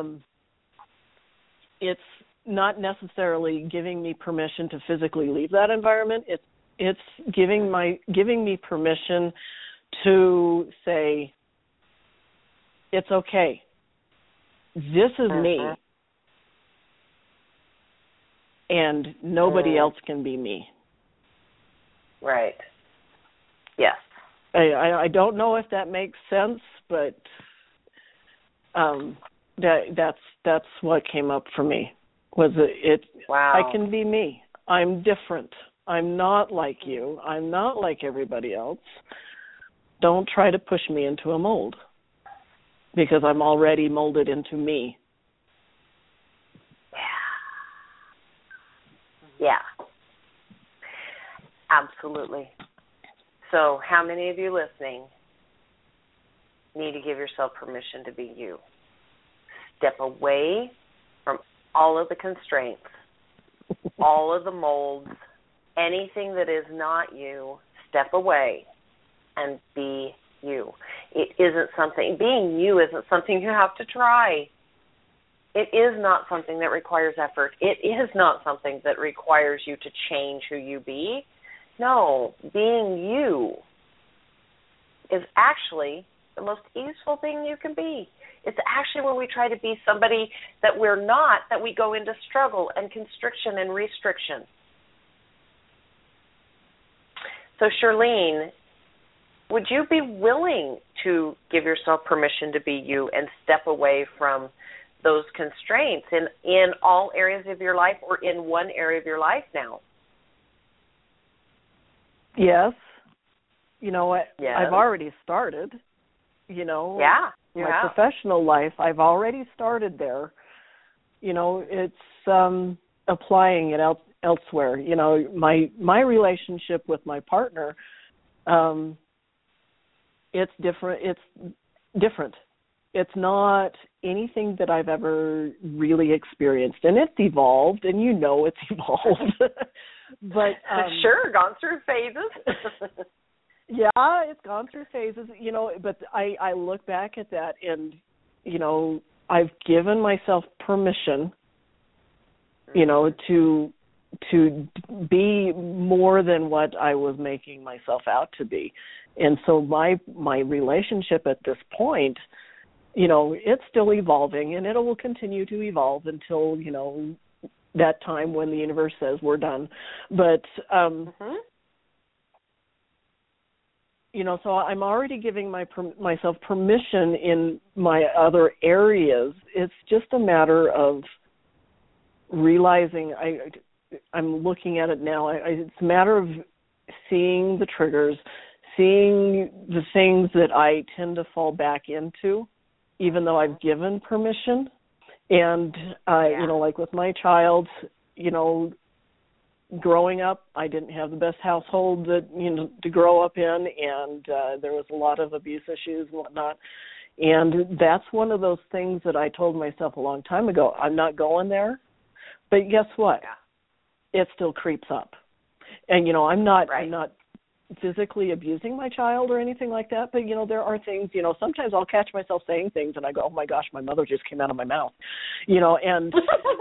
Speaker 4: it's not necessarily giving me permission to physically leave that environment. It's giving me permission to say, it's okay. This is me, and nobody else can be me.
Speaker 2: Right. Yes.
Speaker 4: I don't know if that makes sense, but that's what came up for me. Was it?
Speaker 2: Wow.
Speaker 4: I can be me. I'm different. I'm not like you. I'm not like everybody else. Don't try to push me into a mold, because I'm already molded into me.
Speaker 2: Yeah. Absolutely. So how many of you listening need to give yourself permission to be you? Step away from all of the constraints, all of the molds, anything that is not you. Step away and be you. Being you isn't something you have to try. It is not something that requires effort. It is not something that requires you to change who you be. No, being you is actually the most easeful thing you can be. It's actually when we try to be somebody that we're not, that we go into struggle and constriction and restriction. So, Charlene, would you be willing to give yourself permission to be you and step away from those constraints in all areas of your life, or in one area of your life now?
Speaker 4: Yes. Yes. I've already started. My professional life, I've already started there. It's applying it elsewhere. My relationship with my partner it's different. It's not anything that I've ever really experienced, and it's evolved, and it's evolved. But
Speaker 2: sure, gone through phases.
Speaker 4: Yeah, it's gone through phases, but I look back at that and, I've given myself permission, to be more than what I was making myself out to be. And so my relationship at this point, it's still evolving, and it will continue to evolve until, that time when the universe says we're done. But, so I'm already giving myself permission in my other areas. It's just a matter of realizing I'm looking at it now. It's a matter of seeing the triggers, seeing the things that I tend to fall back into, even though I've given permission. And, like with my child, growing up, I didn't have the best household to grow up in, and there was a lot of abuse issues and whatnot. And that's one of those things that I told myself a long time ago, I'm not going there. But guess what? It still creeps up. And, I'm not physically abusing my child or anything like that, but, there are things, sometimes I'll catch myself saying things and I go, oh my gosh, my mother just came out of my mouth, and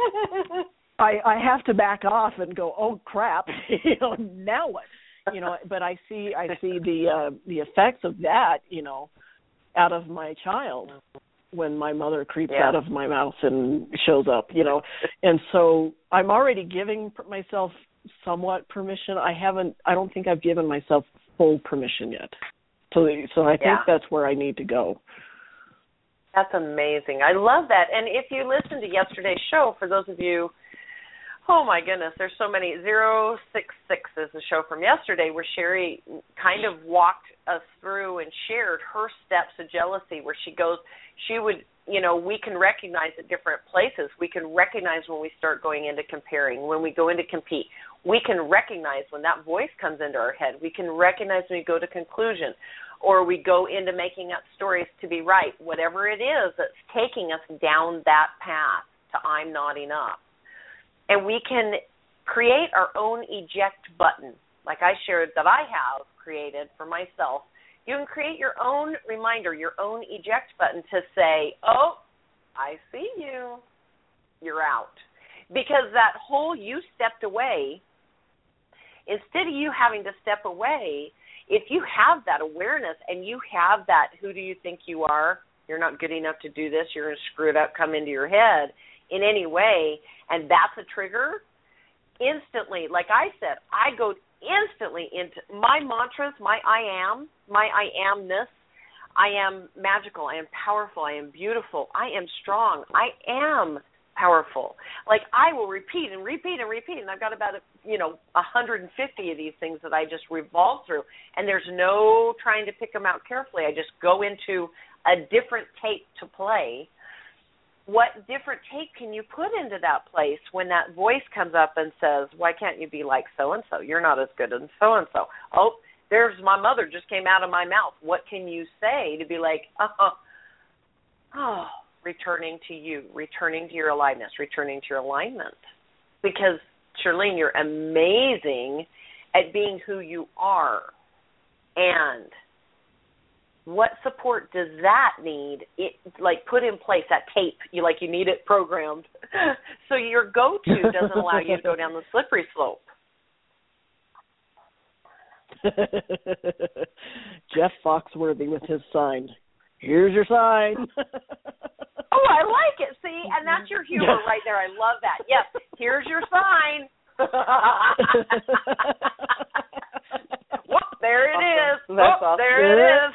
Speaker 4: I have to back off and go, oh crap, now what? But I see the effects of that, out of my child when my mother creeps out of my mouth and shows up, and so I'm already giving myself somewhat permission. I don't think I've given myself full permission yet. So I think that's where I need to go.
Speaker 2: That's amazing. I love that. And if you listened to yesterday's show, for those of you, oh my goodness, there's so many. 066 is the show from yesterday where Sherry kind of walked us through and shared her steps of jealousy, where we can recognize at different places. We can recognize when we start going into comparing, when we go into compete. We can recognize when that voice comes into our head. We can recognize when we go to conclusion, or we go into making up stories to be right, whatever it is that's taking us down that path to I'm not enough. And we can create our own eject button, like I shared that I have created for myself. You can create your own reminder, your own eject button to say, oh, I see you. You're out. Because that whole you stepped away, instead of you having to step away, if you have that awareness and you have that, who do you think you are? You're not good enough to do this. You're going to screw it up, come into your head in any way, and that's a trigger, instantly, like I said, I go instantly into my mantras, my I amness. I am magical. I am powerful. I am beautiful. I am strong. I am powerful. Like I will repeat and repeat and repeat, and I've got about 150 of these things that I just revolve through, and there's no trying to pick them out carefully. I just go into a different tape to play. What different tape can you put into that place when that voice comes up and says, why can't you be like so-and-so? You're not as good as so-and-so. Oh, there's my mother just came out of my mouth. What can you say to be like, returning to you, returning to your aliveness, returning to your alignment? Because, Shirlene, you're amazing at being who you are. And what support does that need? Put in place, that tape, you need it programmed. So your go-to doesn't allow you to go down the slippery slope.
Speaker 4: Jeff Foxworthy with his sign. Here's your sign.
Speaker 2: Oh, I like it. See, and that's your humor right there. I love that. Yes, here's your sign. Whoop, there it is. That's awesome. There it is.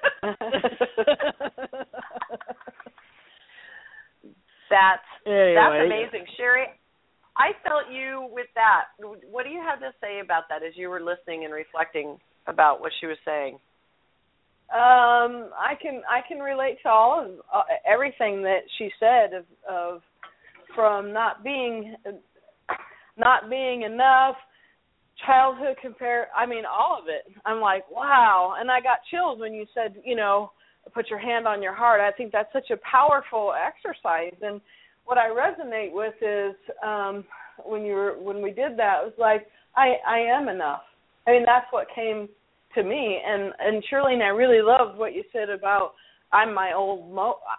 Speaker 2: That's amazing. Sherry, I felt you with that. What do you have to say about that as you were listening and reflecting about what she was saying?
Speaker 3: I can relate to all of everything that she said of from not being enough, childhood all of it. I'm like, wow. And I got chills when you said, put your hand on your heart. I think that's such a powerful exercise. And what I resonate with is when we did that, it was like, I am enough. That's what came to me. And Shirlene, I really loved what you said about I am my own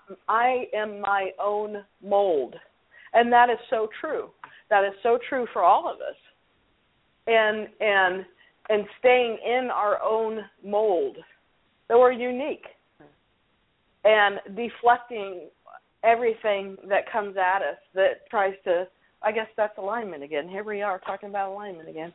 Speaker 3: mold. And that is so true. That is so true for all of us. And staying in our own mold, that we're unique, and deflecting everything that comes at us that tries to, I guess that's alignment again. Here we are talking about alignment again.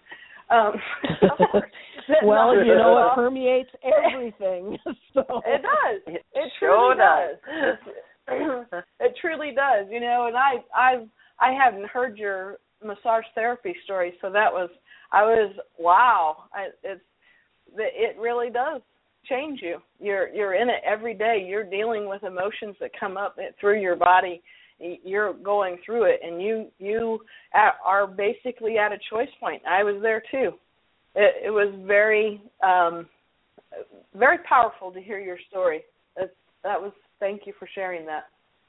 Speaker 4: Well, it permeates everything. So.
Speaker 3: It does. It truly does. It truly does. And I hadn't heard your massage therapy story, so wow. It really does change you. You're in it every day. You're dealing with emotions that come up through your body. You're going through it, and you are basically at a choice point. I was there too. It was very, very powerful to hear your story. Thank you for sharing that.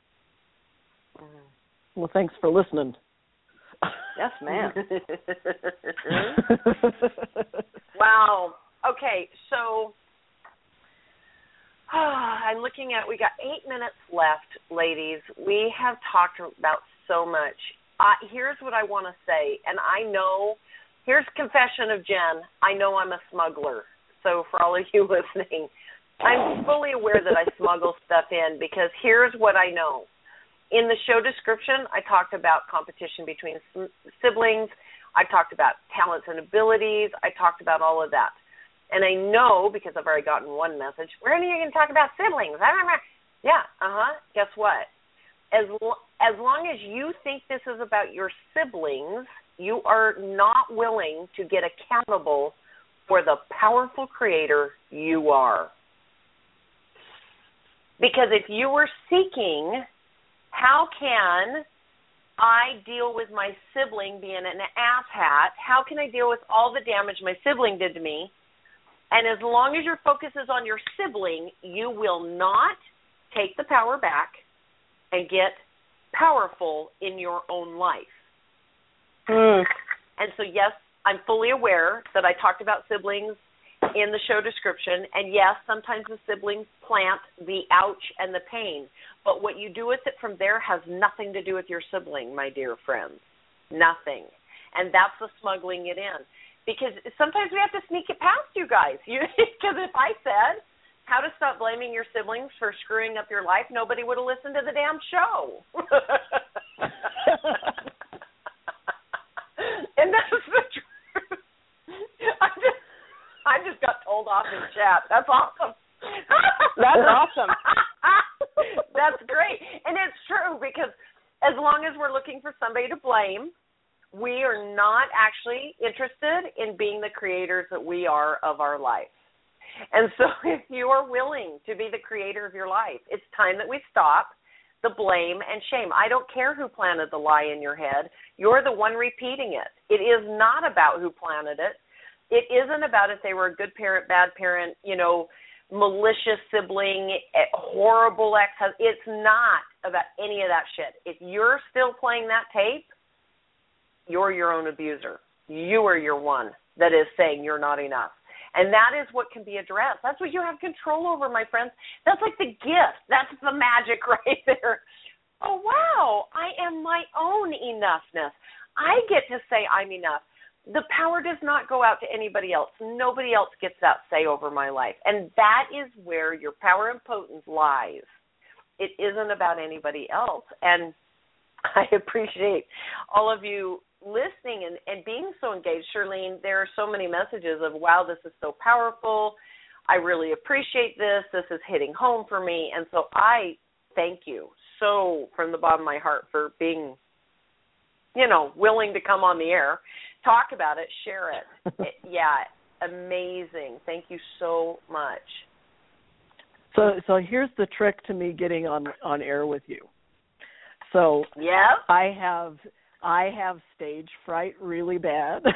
Speaker 4: Well, thanks for listening.
Speaker 3: Yes, ma'am.
Speaker 2: Wow. Okay, so I'm looking at, we got 8 minutes left, ladies. We have talked about so much. Here's what I want to say, and I know, here's confession of Jen. I know I'm a smuggler. So for all of you listening, I'm fully aware that I smuggle stuff in, because here's what I know. In the show description, I talked about competition between siblings. I talked about talents and abilities. I talked about all of that. And I know, because I've already gotten one message, when are you going to talk about siblings? Yeah, guess what? As long as you think this is about your siblings, you are not willing to get accountable for the powerful creator you are. Because if you were seeking, how can I deal with my sibling being an asshat? How can I deal with all the damage my sibling did to me? And as long as your focus is on your sibling, you will not take the power back and get powerful in your own life. And so, yes, I'm fully aware that I talked about siblings in the show description, and yes, sometimes the siblings plant the ouch and the pain, but what you do with it from there has nothing to do with your sibling, my dear friends. Nothing. And that's the smuggling it in. Because sometimes we have to sneak it past you guys. Because if I said how to stop blaming your siblings for screwing up your life, nobody would have listened to the damn show. And that's the truth. I just got told off in chat. That's awesome.
Speaker 3: That's awesome.
Speaker 2: That's great. And it's true, because as long as we're looking for somebody to blame, we are not actually interested in being the creators that we are of our life. And so if you are willing to be the creator of your life, it's time that we stop the blame and shame. I don't care who planted the lie in your head. You're the one repeating it. It is not about who planted it. It isn't about if they were a good parent, bad parent, malicious sibling, horrible ex-husband. It's not about any of that shit. If you're still playing that tape, you're your own abuser. You are your one that is saying you're not enough. And that is what can be addressed. That's what you have control over, my friends. That's like the gift. That's the magic right there. Oh, wow, I am my own enoughness. I get to say I'm enough. The power does not go out to anybody else. Nobody else gets that say over my life. And that is where your power and potence lies. It isn't about anybody else. And I appreciate all of you listening and being so engaged. Shirlene, there are so many messages of, wow, this is so powerful. I really appreciate this. This is hitting home for me. And so I thank you so from the bottom of my heart for being, willing to come on the air, talk about it, share it. Yeah, amazing. Thank you so much.
Speaker 4: So here's the trick to me getting on air with you. So
Speaker 2: yeah,
Speaker 4: I have stage fright really bad.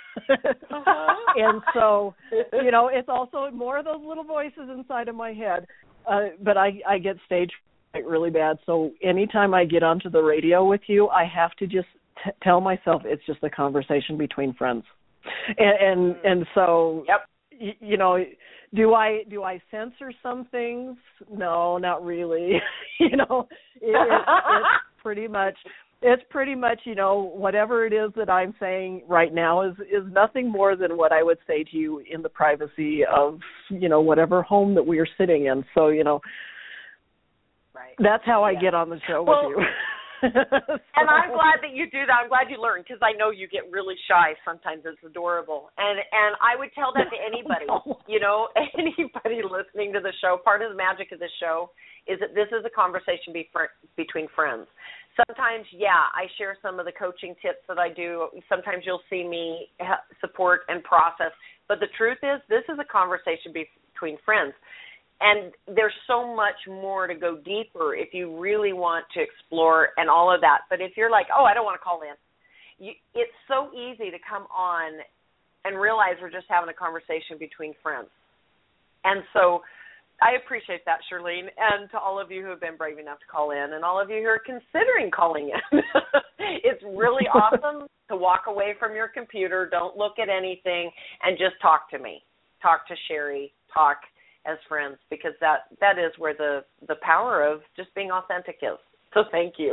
Speaker 4: And so, you know, it's also more of those little voices inside of my head. But I get stage fright really bad. So anytime I get onto the radio with you, I have to just tell myself it's just a conversation between friends. And so, you know, do I censor some things? No, not really. You know, it's pretty much, you know, whatever it is that I'm saying right now is nothing more than what I would say to you in the privacy of, you know, whatever home that we are sitting in. So, you know, that's how I get on the show with you.
Speaker 2: And I'm glad that you do that. I'm glad you learned, because I know you get really shy sometimes. It's adorable. And I would tell that to anybody, you know, anybody listening to the show. Part of the magic of the show is that this is a conversation between friends. Sometimes, I share some of the coaching tips that I do. Sometimes you'll see me support and process. But the truth is, this is a conversation between friends. And there's so much more to go deeper if you really want to explore and all of that. But if you're like, I don't want to call in, it's so easy to come on and realize we're just having a conversation between friends. And so I appreciate that, Shirlene, and to all of you who have been brave enough to call in and all of you who are considering calling in. It's really awesome to walk away from your computer, don't look at anything, and just talk to me. Talk to Sherry. Talk as friends, because that is where the power of just being authentic is. So thank you.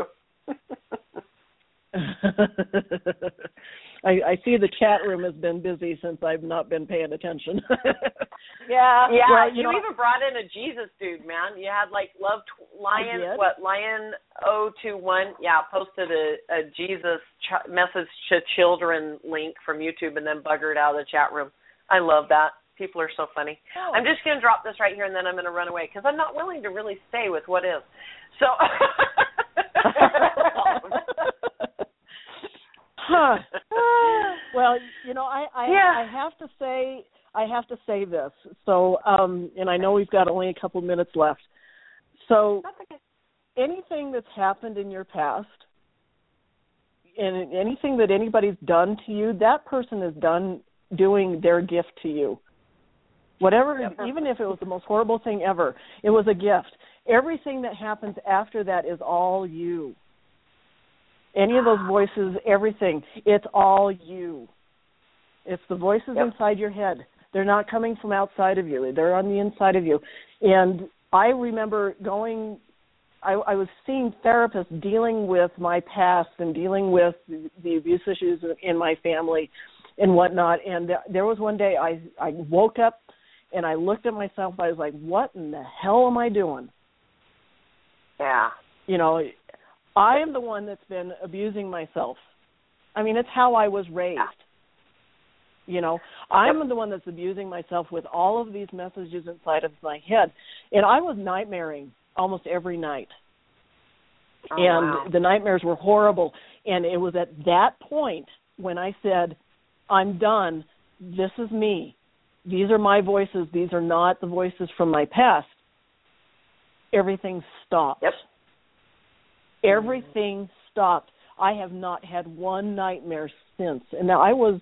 Speaker 4: I see the chat room has been busy since I've not been paying attention.
Speaker 2: Yeah.
Speaker 4: Well,
Speaker 2: you even brought in a Jesus dude, man. You had like Lion 021, posted a Jesus message to children link from YouTube and then buggered out of the chat room. I love that. People are so funny. Oh. I'm just going to drop this right here, and then I'm going to run away because I'm not willing to really stay with what is. So,
Speaker 4: Well, you know, I have to say this. So, and I know we've got only a couple minutes left. So, anything that's happened in your past, and anything that anybody's done to you, that person is doing their gift to you. Whatever, even if it was the most horrible thing ever, it was a gift. Everything that happens after that is all you. Any of those voices, everything, it's all you. It's the voices inside your head. They're not coming from outside of you. They're on the inside of you. And I remember I was seeing therapists dealing with my past and dealing with the abuse issues in my family and whatnot. And there was one day I woke up and I looked at myself. I was like, what in the hell am I doing?
Speaker 2: Yeah.
Speaker 4: You know, I am the one that's been abusing myself. I mean, it's how I was raised. You know, I'm the one that's abusing myself with all of these messages inside of my head. And I was nightmaring almost every night. The nightmares were horrible. And it was at that point when I said, I'm done. This is me. These are my voices. These are not the voices from my past. Everything stopped. Everything stopped. I have not had one nightmare since. And now I was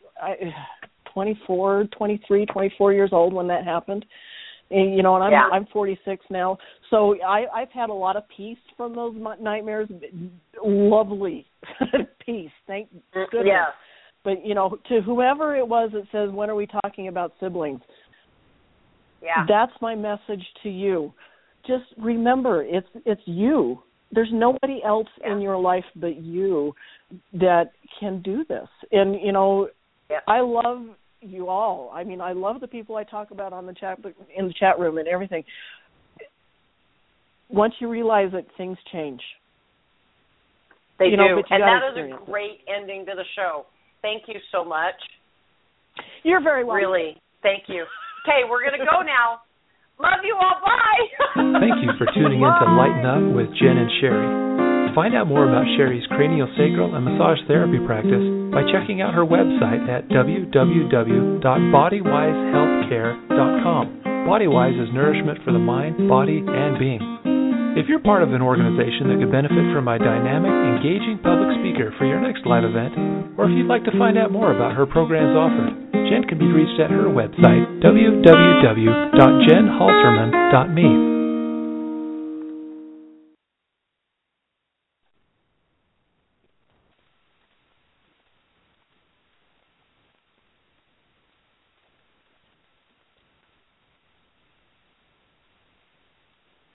Speaker 4: 24 years old when that happened. And, you know, and I'm 46 now. So I've had a lot of peace from those nightmares. Lovely peace. Thank goodness.
Speaker 2: Yeah.
Speaker 4: But, you know, to whoever it was that says, when are we talking about siblings?
Speaker 2: Yeah.
Speaker 4: That's my message to you. Just remember, it's you. There's nobody else in your life but you that can do this. And, you know, I love you all. I mean, I love the people I talk about in the chat room and everything. Once you realize that things change.
Speaker 2: They do. And that is a great ending to the show. Thank you so much.
Speaker 4: You're very welcome.
Speaker 2: Really. Thank you. Okay, we're going to go now. Love you all. Bye.
Speaker 1: Thank you for tuning in to Lighten Up with Jen and Sherry. Find out more about Sherry's craniosacral and massage therapy practice by checking out her website at www.bodywisehealthcare.com. Bodywise is nourishment for the mind, body, and being. If you're part of an organization that could benefit from a dynamic, engaging public speaker for your next live event, or if you'd like to find out more about her programs offered, Jen can be reached at her website, www.jenhalterman.me.